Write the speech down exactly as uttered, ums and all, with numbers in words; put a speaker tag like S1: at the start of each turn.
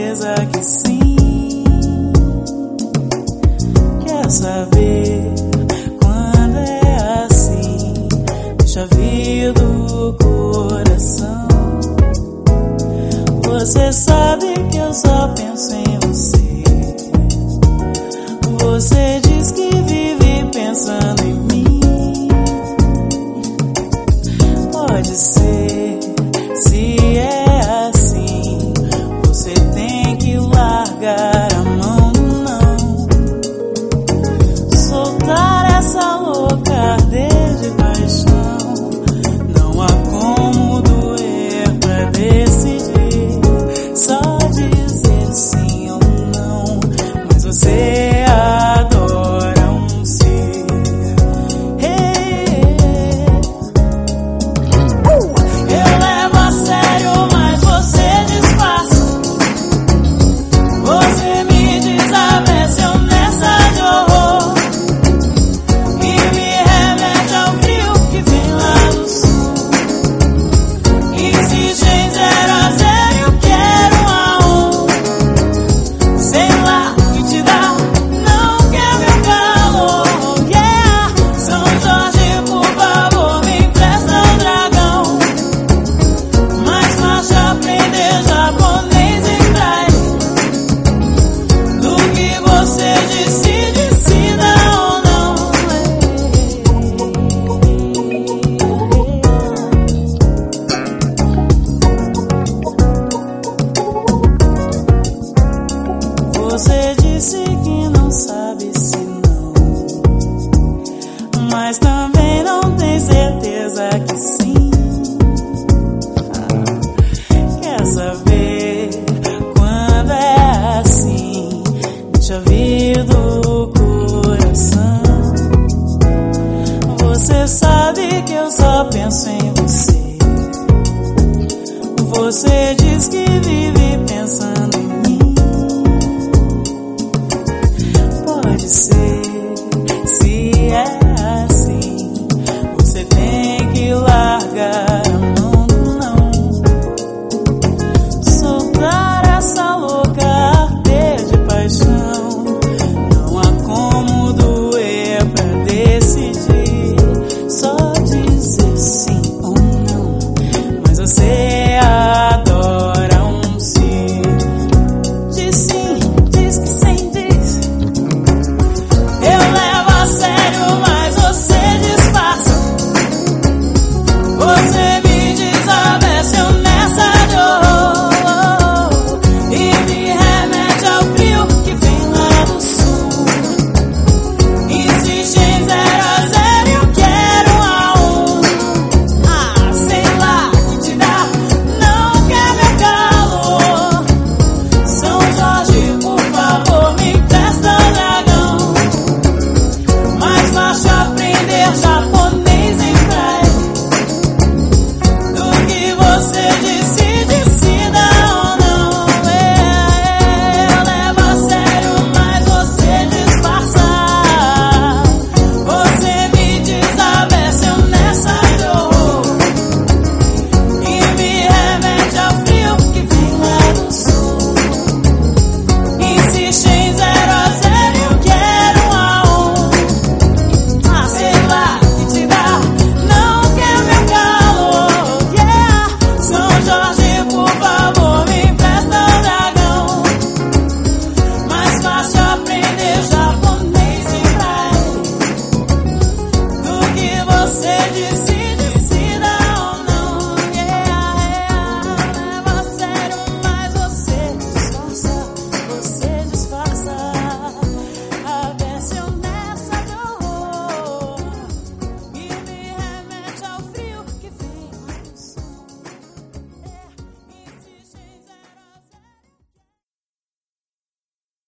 S1: certeza que sim. Quer saber quando é assim? Deixa vir do coração. Você sabe que eu só penso em você. Você diz que vive pensando em mim. Pode ser, se é assim, você tem que largar a mão, não. Soltar essa louca arder de paixão. Não há como doer pra decidir, só dizer sim ou não. Mas você